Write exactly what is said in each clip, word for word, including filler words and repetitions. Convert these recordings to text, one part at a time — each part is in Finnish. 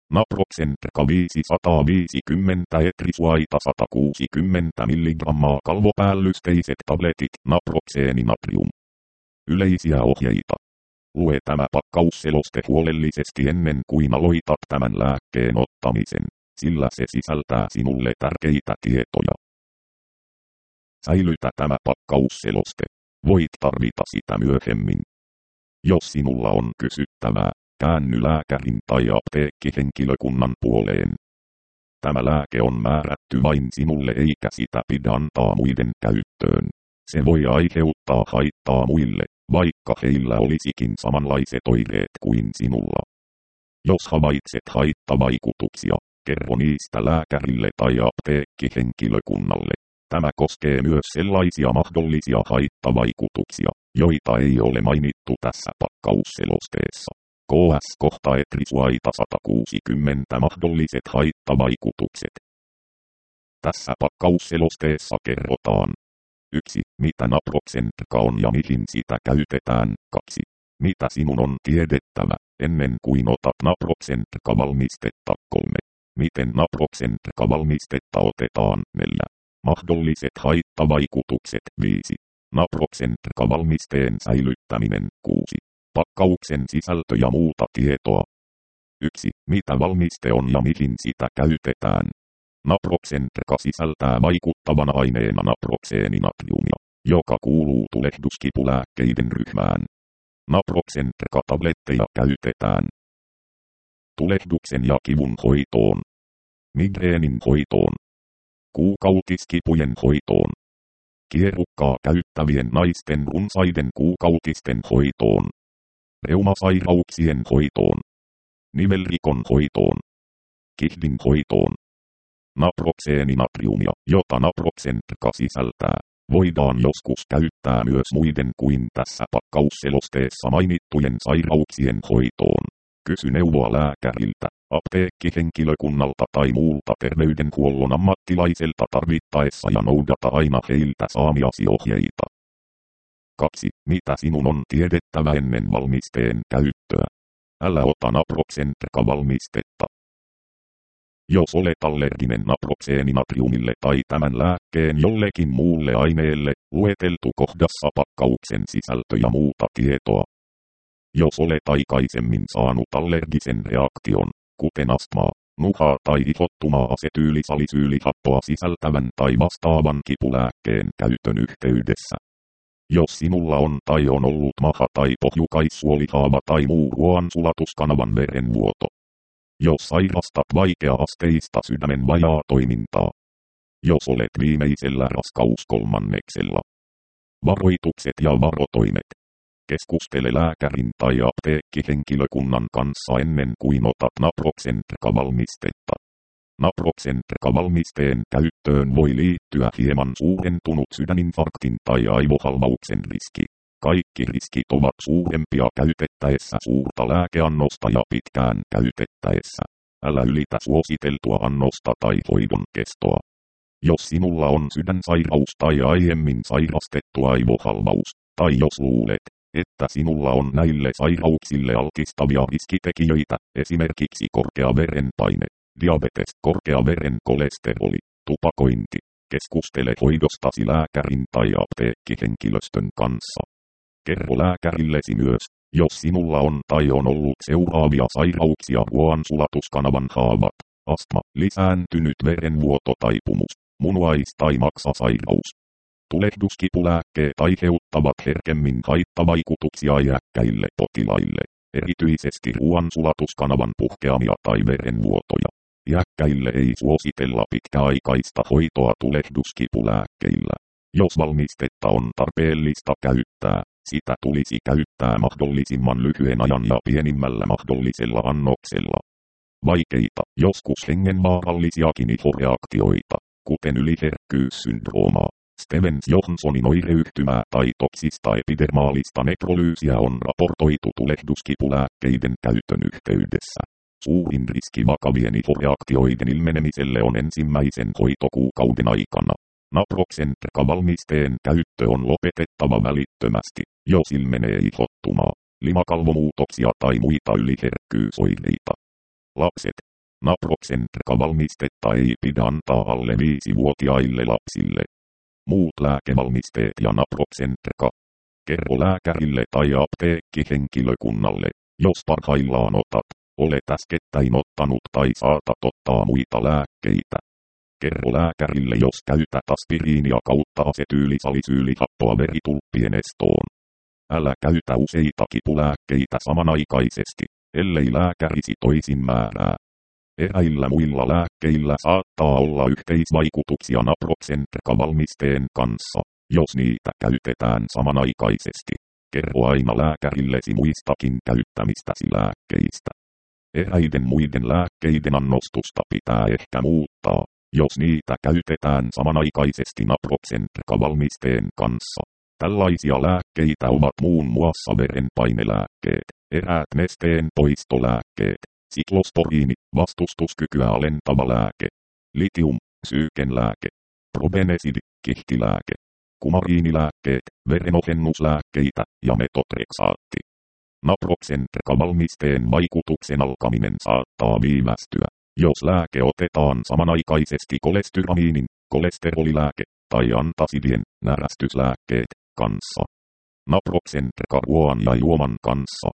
Naproxentrika viisisataaviisikymmentä etrisuaita sata kuusikymmentä milligrammaa kalvopäällysteiset tabletit naproxeeni natrium. Yleisiä ohjeita. Lue tämä pakkausseloste huolellisesti ennen kuin aloitat tämän lääkkeen ottamisen, sillä se sisältää sinulle tärkeitä tietoja. Säilytä tämä pakkausseloste. Voit tarvita sitä myöhemmin. Jos sinulla on kysyttävää, käänny lääkärin tai apteekkihenkilökunnan puoleen. Tämä lääke on määrätty vain sinulle eikä sitä pidä antaa muiden käyttöön. Se voi aiheuttaa haittaa muille, vaikka heillä olisikin samanlaiset oireet kuin sinulla. Jos havaitset haittavaikutuksia, kerro niistä lääkärille tai apteekkihenkilökunnalle. Tämä koskee myös sellaisia mahdollisia haittavaikutuksia, joita ei ole mainittu tässä pakkausselosteessa. K S kohta etrisuaita sata kuusikymmentä mahdolliset haittavaikutukset. Tässä pakkausselosteessa kerrotaan. yksi. Mitä naproxentrika on ja mihin sitä käytetään. kaksi. Mitä sinun on tiedettävä, ennen kuin otat naproxentrika-valmistetta. kolme. Miten naproxentrika-valmistetta otetaan. neljä. Mahdolliset haittavaikutukset. viisi. Naproxentrika-valmisteen säilyttäminen. kuusi. Pakkauksen sisältö ja muuta tietoa. yksi. Mitä valmiste on ja mihin sitä käytetään. Naproxentrika sisältää vaikuttavana aineena naproxeeninatriumia, joka kuuluu tulehduskipulääkkeiden ryhmään. Naproxentrika-tabletteja käytetään tulehduksen ja kivun hoitoon, migreenin hoitoon, kuukautiskipujen hoitoon, kierukkaa käyttävien naisten runsaiden kuukautisten hoitoon, reumasairauksien hoitoon, nivelrikon hoitoon, kihdin hoitoon. Naproxeeninatriumia, jota naproxentrika sisältää, voidaan joskus käyttää myös muiden kuin tässä pakkausselosteessa mainittujen sairauksien hoitoon. Kysy neuvoa lääkäriltä, apteekkihenkilökunnalta tai muulta terveydenhuollon ammattilaiselta tarvittaessa ja noudata aina heiltä saamiasi ohjeita. kaksi. Mitä sinun on tiedettävä ennen valmisteen käyttöä? Älä ota naproxentrika-valmistetta. Jos olet allerginen naproxeeninatriumille tai tämän lääkkeen jollekin muulle aineelle, lueteltu kohdassa pakkauksen sisältö ja muuta tietoa. Jos olet aikaisemmin saanut allergisen reaktion, kuten astmaa, nuhaa tai ihottumaa asetyylisalisyylihappoa sisältävän tai vastaavan kipulääkkeen käytön yhteydessä. Jos sinulla on tai on ollut maha- tai pohjukaissuolihaava tai muu ruoansulatuskanavan verenvuoto. Jos sairastat vaikea-asteista sydämen vajaatoimintaa. Jos olet viimeisellä raskauskolmanneksella. Varoitukset ja varotoimet. Keskustele lääkärin tai apteekkihenkilökunnan kanssa ennen kuin otat naproxentrika-valmistetta. Naproxentrika-valmisteen käyttöön voi liittyä hieman suurentunut sydäninfarktin tai aivohalvauksen riski. Kaikki riskit ovat suurempia käytettäessä suurta lääkeannosta ja pitkään käytettäessä. Älä ylitä suositeltua annosta tai hoidon kestoa. Jos sinulla on sydänsairaus tai aiemmin sairastettu aivohalvaus, tai jos luulet, että sinulla on näille sairauksille altistavia riskitekijöitä, esimerkiksi korkea verenpaine, diabetes, korkea veren kolesteroli, tupakointi, keskustele hoidostasi lääkärin tai apteekkihenkilöstön kanssa. Kerro lääkärillesi myös, jos sinulla on tai on ollut seuraavia sairauksia: ruoansulatuskanavan haavat, astma, lisääntynyt verenvuoto, taipumus, munuais- tai maksasairaus. Tulehduskipulääkkeet aiheuttavat herkemmin haittavaikutuksia iäkkäille potilaille, erityisesti ruoansulatuskanavan puhkeamia tai verenvuotoja. Iäkkäille ei suositella pitkäaikaista hoitoa tulehduskipulääkkeillä. Jos valmistetta on tarpeellista käyttää, sitä tulisi käyttää mahdollisimman lyhyen ajan ja pienimmällä mahdollisella annoksella. Vaikeita, joskus hengenvaarallisiakin ihoreaktioita, kuten yliherkkyyssyndroomaa, Stevens-Johnsonin oireyhtymää tai toksista epidermaalista nekrolyysiä on raportoitu tulehduskipulääkkeiden käytön yhteydessä. Suurin riski vakavien ihoreaktioiden ilmenemiselle on ensimmäisen hoitokuukauden aikana. Naproxentrika-valmisteen käyttö on lopetettava välittömästi, jos ilmenee ihottumaa, limakalvomuutoksia tai muita yliherkkyysoireita. Lapset, Naproxen-valmistetta ei pidä antaa alle viisivuotiaille lapsille. Muut lääkevalmisteet ja naproxen-. Kerro lääkärille tai apteekkihenkilökunnalle, jos parhaillaan otat, olet äskettäin ottanut tai saatat ottaa muita lääkkeitä. Kerro lääkärille, jos käytät aspiriinia kautta asetyylisalisyylihappoa veritulppien estoon. Älä käytä useita kipulääkkeitä samanaikaisesti, ellei lääkärisi toisin määrää. Eräillä muilla lääkkeillä saattaa olla yhteisvaikutuksia naproxen-valmisteen kanssa, jos niitä käytetään samanaikaisesti. Kerro aina lääkärillesi muistakin käyttämistäsi lääkkeistä. Eräiden muiden lääkkeiden annostusta pitää ehkä muuttaa, jos niitä käytetään samanaikaisesti naproxen-valmisteen kanssa. Tällaisia lääkkeitä ovat muun muassa verenpainelääkkeet, eräät nesteen poistolääkkeet, siklosporiini, vastustuskykyä alentava lääke, litium, syykenlääke, probenesidi, kihtilääke, kumariinilääkkeet, verenohennuslääkkeitä ja metotreksaatti. Naproxen-valmisteen vaikutuksen alkaminen saattaa viivästyä, jos lääke otetaan samanaikaisesti kolestyramiinin, kolesterolilääke tai antasidien, närästyslääkkeet, kanssa. Naproxen-ruoan ja juoman kanssa.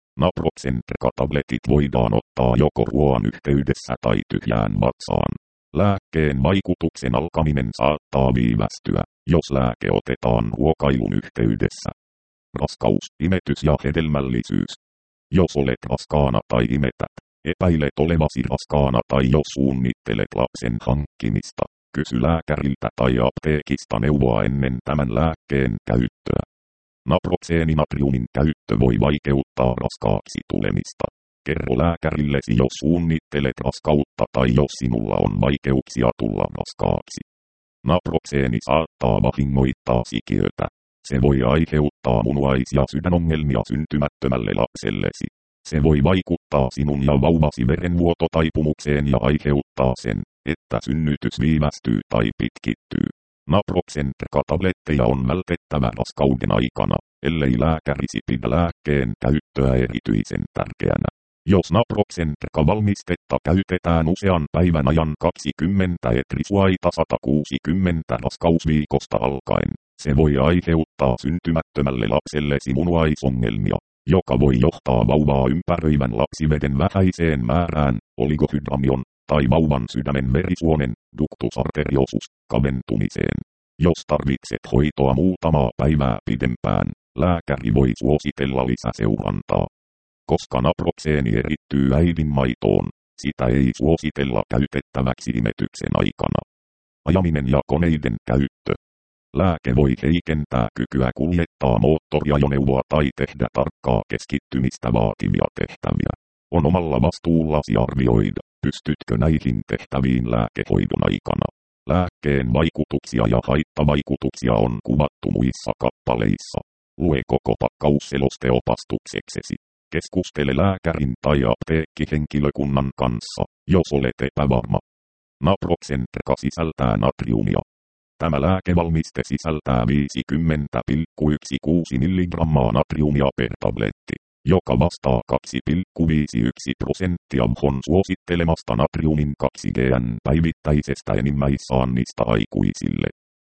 Naproxen-tabletit voidaan ottaa joko ruoan yhteydessä tai tyhjään vatsaan. Lääkkeen vaikutuksen alkaminen saattaa viivästyä, jos lääke otetaan ruokailun yhteydessä. Raskaus, imetys ja hedelmällisyys. Jos olet raskaana tai imetät, epäilet olevasi raskaana tai jos suunnittelet lapsen hankkimista, kysy lääkäriltä tai apteekista neuvoa ennen tämän lääkkeen käyttöä. Naproxeeninatriumin käyttö voi vaikeuttaa raskaaksi tulemista. Kerro lääkärillesi, jos suunnittelet raskautta tai jos sinulla on vaikeuksia tulla raskaaksi. Naproxeeni saattaa vahingoittaa sikiötä. Se voi aiheuttaa munuais- ja sydänongelmia syntymättömälle lapsellesi. Se voi vaikuttaa sinun ja vauvasi verenvuototaipumukseen ja aiheuttaa sen, että synnytys viivästyy tai pitkittyy. Naproxen-tabletteja on vältettävä raskauden aikana, ellei lääkärisi pidä lääkkeen käyttöä erityisen tärkeänä. Jos naproxen-valmistetta käytetään usean päivän ajan kaksikymmentä etrisuaita sata kuusikymmentä raskausviikosta alkaen, se voi aiheuttaa syntymättömälle lapsellesi munuaisongelmia, joka voi johtaa vauvaa ympäröivän lapsiveden vähäiseen määrään, oligohydramion, tai vauvan sydämen verisuonen, ductus arteriosus, kaventumiseen. Jos tarvitset hoitoa muutamaa päivää pidempään, lääkäri voi suositella lisäseurantaa. Koska naproxeeni erittyy äidinmaitoon, sitä ei suositella käytettäväksi imetyksen aikana. Ajaminen ja koneiden käyttö. Lääke voi heikentää kykyä kuljettaa moottoriajoneuvoa tai tehdä tarkkaa keskittymistä vaativia tehtäviä. On omalla vastuullasi arvioida, pystytkö näihin tehtäviin lääkehoidon aikana. Lääkkeen vaikutuksia ja haittavaikutuksia on kuvattu muissa kappaleissa. Lue koko pakkausseloste opastukseksesi. Keskustele lääkärin tai apteekkihenkilökunnan kanssa, jos olet epävarma. Naproxen-treka sisältää natriumia. Tämä lääkevalmiste sisältää viisikymmentä pilkku yksitoista milligrammaa natriumia per tabletti, joka vastaa kaksi pilkku viisikymmentäyksi prosenttia W H O:n suosittelemasta natriumin kaksi grammaa päivittäisestä enimmäissaannista aikuisille.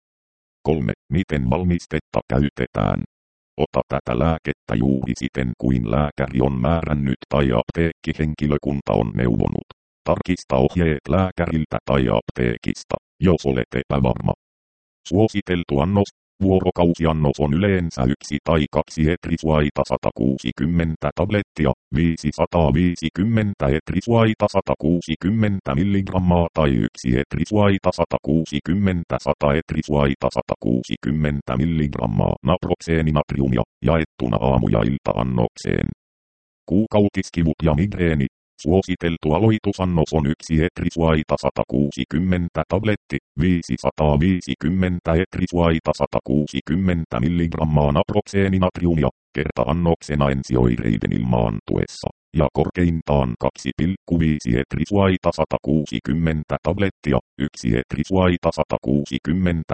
kolme. Miten valmistetta käytetään? Ota tätä lääkettä juuri siten kuin lääkäri on määrännyt tai apteekkihenkilökunta on neuvonut. Tarkista ohjeet lääkäriltä tai apteekista, jos olet epävarma. Suositeltu annos. Vuorokausiannos on yleensä yksi tai kaksi etrisuaita sata kuusikymmentä tablettia, viisisataaviisikymmentä etrisuaita sata kuusikymmentä milligrammaa tai yksi etrisuaita sata kuusikymmentä sata etrisuaita sata kuusikymmentä milligrammaa naproxeeninatriumia, jaettuna aamu- ja ilta-annokseen. Kuukautiskivut ja migreeni. Suositeltu aloitusannos on yksi etrisuaita sata kuusikymmentä tabletti, viisisataaviisikymmentä etrisuaita sata kuusikymmentä milligrammaa naproxeeninatriumia, kerta-annoksena ensioireiden ilmaantuessa, ja korkeintaan kaksi pilkku viisi etrisuaita sata kuusikymmentä tablettia, yksi etrisuaita sata kuusikymmentä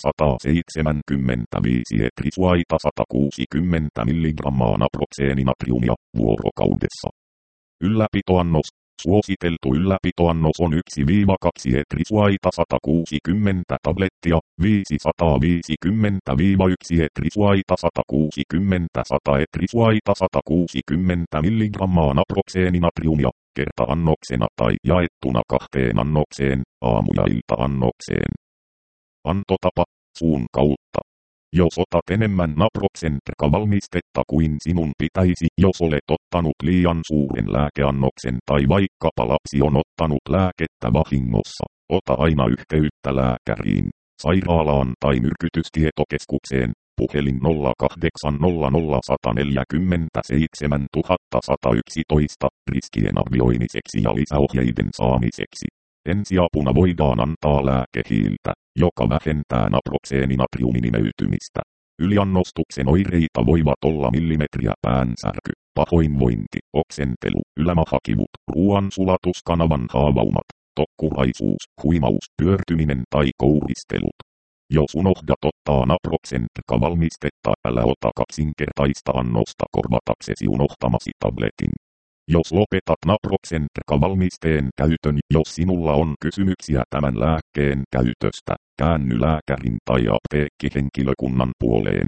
kolmesataaseitsemänkymmentäviisi etrisuaita sata kuusikymmentä milligrammaa naproxeeninatriumia, vuorokaudessa. Ylläpitoannos. Suositeltu ylläpitoannos on yksi kaksi etrisuaita sata kuusikymmentä tablettia, viisisataaviisikymmentä yksi etrisuaita sata kuusikymmentä sata etrisuaita sata kuusikymmentä milligrammaa naprokseeninatriumia, kerta-annoksena tai jaettuna kahteen annokseen, aamu- ja ilta-annokseen. Antotapa, suun kautta. Jos otat enemmän naproxenterka-valmistetta kuin sinun pitäisi, jos olet ottanut liian suuren lääkeannoksen tai vaikkapa lapsi on ottanut lääkettä vahingossa, ota aina yhteyttä lääkäriin, sairaalaan tai myrkytystietokeskukseen, puhelin nolla kahdeksan nolla nolla yksi neljä seitsemän yksi yksi yksi, riskien arvioimiseksi ja lisäohjeiden saamiseksi. Ensiapuna voidaan antaa lääkehiiltä, joka vähentää naprokseeninatriumin imeytymistä. Yliannostuksen oireita voivat olla millimetriä päänsärky, pahoinvointi, oksentelu, ylämahakivut, ruoansulatuskanavan haavaumat, tokkuraisuus, huimaus, pyörtyminen tai kouristelut. Jos unohdat ottaa naproxenterka-valmistetta, älä ota kaksinkertaista annosta korvataksesi unohtamasi tabletin. Jos lopetat naproxenterka-valmisteen käytön, jos sinulla on kysymyksiä tämän lääkkeen käytöstä, käänny lääkärin tai apteekkihenkilökunnan puoleen.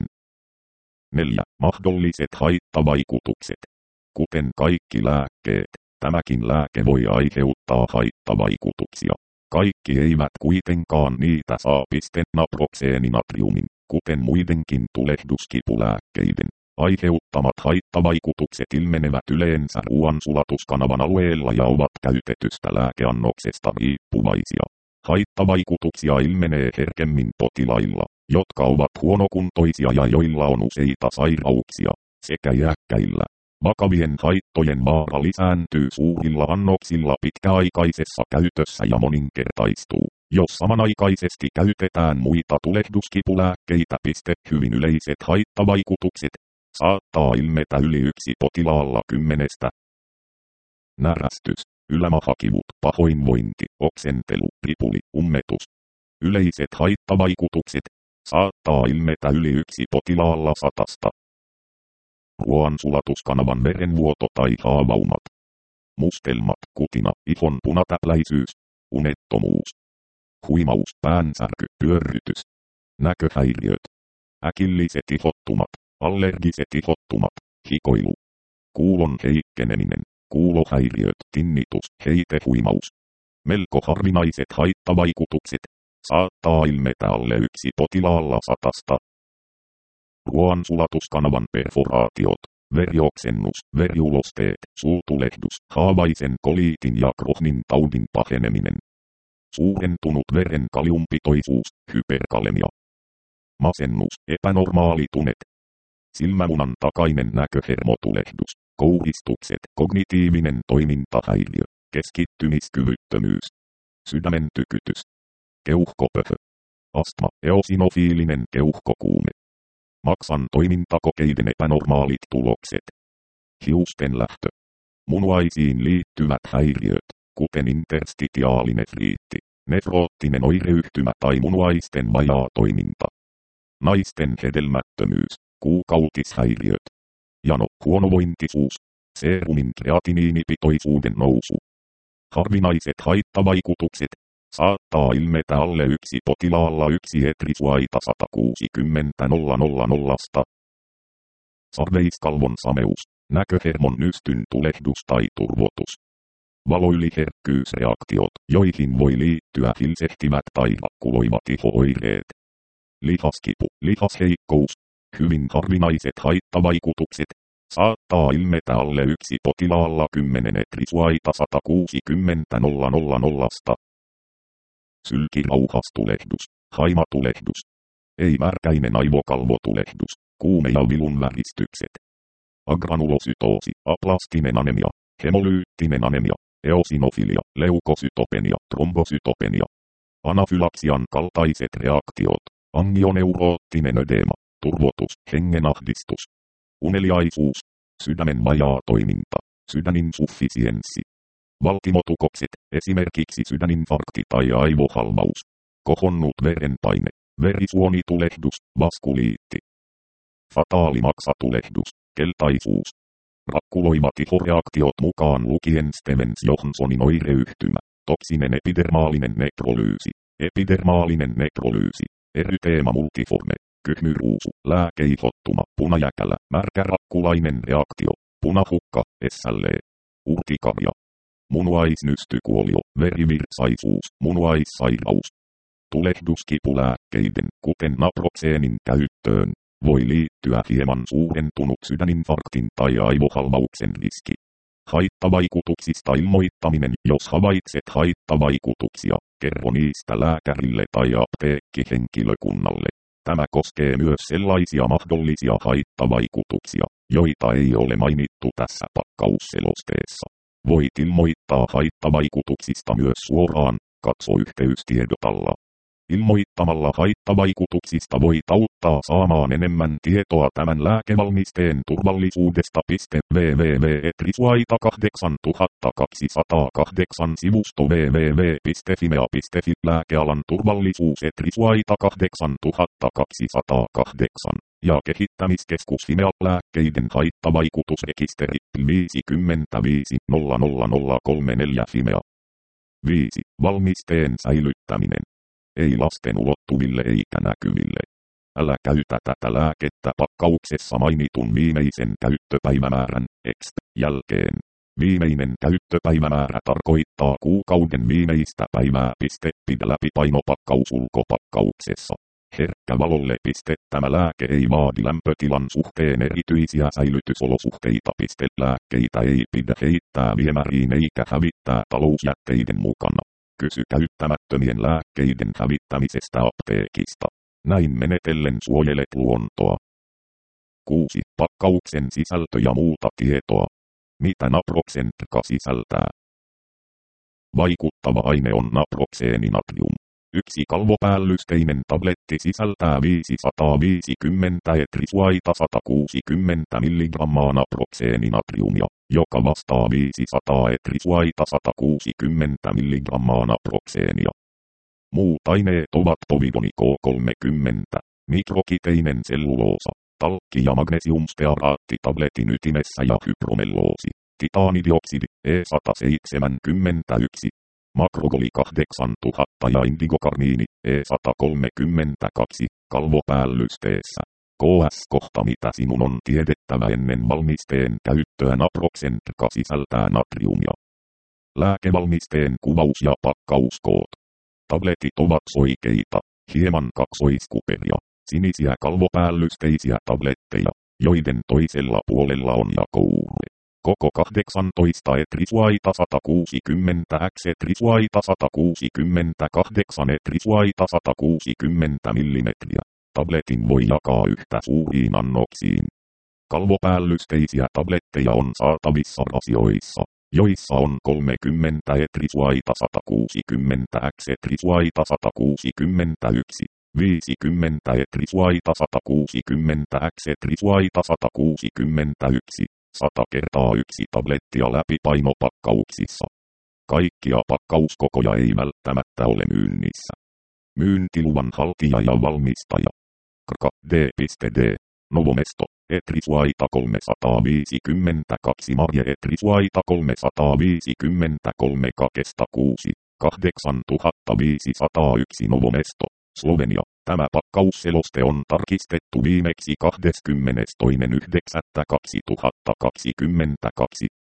neljä. Mahdolliset haittavaikutukset. Kuten kaikki lääkkeet, tämäkin lääke voi aiheuttaa haittavaikutuksia. Kaikki eivät kuitenkaan niitä saa piste naproxeeninatriumin, kuten muidenkin tulehduskipulääkkeiden aiheuttamat haittavaikutukset ilmenevät yleensä ruoansulatuskanavan alueella ja ovat käytetystä lääkeannoksesta riippuvaisia. Haittavaikutuksia ilmenee herkemmin potilailla, jotka ovat huonokuntoisia ja joilla on useita sairauksia, sekä iäkkäillä. Vakavien haittojen vaara lisääntyy suurilla annoksilla pitkäaikaisessa käytössä ja moninkertaistuu, jos samanaikaisesti käytetään muita tulehduskipulääkkeitä. Hyvin yleiset haittavaikutukset saattaa ilmetä yli yksi potilaalla kymmenestä. Närästys, ylämahakivut, pahoinvointi, oksentelu, ripuli, ummetus. Yleiset haittavaikutukset saattaa ilmetä yli yksi potilaalla satasta. Ruoansulatuskanavan verenvuoto tai haavaumat. Mustelmat, kutina, ihon punatäpläisyys, unettomuus. Huimaus, päänsärky, pyörrytys. Näköhäiriöt. Äkilliset ihottumat, allergiset ihottumat, hikoilu. Kuulon heikkeneminen, kuulohäiriöt, tinnitus, heitehuimaus. Melko harvinaiset haittavaikutukset saattaa ilmetä alle yksi potilaalla satasta. Ruoansulatuskanavan perforaatiot, verioksennus, veriulosteet, suutulehdus, haavaisen koliitin ja Crohnin taudin paheneminen. Suurentunut veren kaliumpitoisuus, hyperkalemia. Masennus, epänormaali tunet. Silmämunan takainen näköhermotulehdus, kouristukset, kognitiivinen toimintahäiriö, keskittymiskyvyttömyys. Sydämen tykytys. Keuhkopöhö. Astma, eosinofiilinen keuhkokuume. Maksan toimintakokeiden epänormaalit tulokset. Hiusten lähtö. Munuaisiin liittyvät häiriöt, kuten interstitiaalinefriitti, nefroottinen oireyhtymä tai munuaisten vajaa toiminta. Naisten hedelmättömyys, kuukautishäiriöt. Jano, huonovointisuus, seerumin kreatiniinipitoisuuden nousu. Harvinaiset haittavaikutukset saattaa ilmetä alle yksi potilaalla yksi etrisuaita sata kuusikymmentä nolla nolla nolla. Sarveiskalvon sameus, näköhermon nystyn tulehdus tai turvotus. Valoyliherkkyysreaktiot, joihin voi liittyä hilsehtivät tai rakkuloivat iho-oireet. Lihaskipu, lihasheikkous, hyvin harvinaiset haittavaikutukset saattaa ilmetä alle yksi potilaalla kymmenen etrisuaita sata kuusikymmentä nolla nolla nolla. Sylkirauhastulehdus, haimatulehdus. Ei-märkäinen aivokalvotulehdus, kuume ja vilun väristykset. Agranulosytoosi, aplastinen anemia, hemolyyttinen anemia, eosinofilia, leukosytopenia, trombosytopenia. Anafylaksian kaltaiset reaktiot, angioneuroottinen ödeema, turvotus, hengenahdistus. Uneliaisuus, sydämen vajaa toiminta, sydäninsufficienssi. Valtimotukokset, esimerkiksi sydäninfarkti tai aivohalvaus. Kohonnut verenpaine, verisuonitulehdus, vaskuliitti. Fataali maksatulehdus, keltaisuus. Rakkuloivat ihoreaktiot mukaan lukien Stevens Johnsonin oireyhtymä. Toksinen epidermaalinen nekrolyysi. Epidermaalinen nekrolyysi. Eryteema multiforme. Kyhmyruusu. Lääkeihottuma. Punajäkälä. Märkärakkulainen reaktio. Punahukka. S L E. Urtikarja. Munuaisnystykuolio. Verivirtsaisuus. Munuaissairaus. Tulehduskipulääkkeiden, kuten naproxeenin käyttöön, voi liittyä hieman suurentunut sydäninfarktin tai aivohalvauksen riski. Haittavaikutuksista ilmoittaminen. Jos havaitset haittavaikutuksia, kerro niistä lääkärille tai apteekkihenkilökunnalle. Tämä koskee myös sellaisia mahdollisia haittavaikutuksia, joita ei ole mainittu tässä pakkausselosteessa. Voit ilmoittaa haittavaikutuksista myös suoraan, katso yhteystiedot alla. Ilmoittamalla haittavaikutuksista voit auttaa saamaan enemmän tietoa tämän lääkevalmisteen turvallisuudesta. www piste etrisuaita kahdeksantuhattakaksisataakahdeksan sivusto www piste fimea piste fi Lääkealan turvallisuus Etrisuaita kahdeksantuhattakaksisataakahdeksan ja kehittämiskeskus Fimea lääkkeiden haittavaikutusrekisteri viisikymmentäviisi nolla nolla nolla kolmekymmentäneljä Fimea. viisi. Valmisteen säilyttäminen. Ei lasten ulottuville eikä näkyville. Älä käytä tätä lääkettä pakkauksessa mainitun viimeisen käyttöpäivämäärän X jälkeen. Viimeinen käyttöpäivämäärä tarkoittaa kuukauden viimeistä päivää. Pidä läpi painopakkaus ulkopakkauksessa. Herkkä valolle. Tämä lääke ei vaadi lämpötilan suhteen erityisiä säilytysolosuhteita. Lääkkeitä ei pidä heittää viemäriin eikä hävittää talousjätteiden mukana. Kysy käyttämättömien lääkkeiden hävittämisestä apteekista. Näin menetellen suojelet luontoa. kuusi. Pakkauksen sisältö ja muuta tietoa. Mitä naproxentka sisältää? Vaikuttava aine on naproxeeninatrium. Yksi kalvopäällysteinen tabletti sisältää viisisataaviisikymmentä etrisuaita sata kuusikymmentä milligrammaa naproxeeninatriumia, joka vastaa viisisataa etrisuaita sata kuusikymmentä milligrammaa naproxeenia. Muut aineet ovat povidoni K kolmekymmentä, mikrokiteinen selluloosa, talkki ja magnesiumstearaatti tabletin ytimessä ja hypromelloosi, titaanidioksidi E sata seitsemänkymmentäyksi. Makrogoli kahdeksantuhatta ja indigokarmiini E sata kolmekymmentäkaksi kalvopäällysteessä. K S-kohta mitä sinun on tiedettävä ennen valmisteen käyttöä. Naproxentka sisältää natriumia. Lääkevalmisteen kuvaus ja pakkauskoot. Tabletit ovat soikeita, hieman kaksoiskuperia, sinisiä kalvopäällysteisiä tabletteja, joiden toisella puolella on jakouurre. Koko kahdeksantoista etrisuaita sata kuusikymmentä x etrisuaita sata kuusikymmentäkahdeksan etrisuaita sata kuusikymmentä millimetriä. Tabletin voi jakaa yhtä suuriin annoksiin. Kalvopäällysteisiä tabletteja on saatavissa rasioissa, joissa on kolmekymmentä etrisuaita sata kuusikymmentä x etrisuaita sata kuusikymmentäyksi, viisikymmentä etrisuaita sata kuusikymmentä x etrisuaita sata kuusikymmentäyksi. sata kertaa yksi tablettia läpi painopakkauksissa. Kaikkia pakkauskokoja ei välttämättä ole myynnissä. Myyntiluvan haltija ja valmistaja. K D D. Novomesto. Etrisuaita kolmesataaviisikymmentäkaksi Marje Etrisuaita kolmesataaviisikymmentäkolme Kakesta kuusi, kahdeksantuhattaviisisataayksi Novomesto, Slovenia. Tämä pakkausseloste on tarkistettu viimeksi kahdeskymmenestoinen yhdeksättä kaksituhattakaksikymmentäkaksi.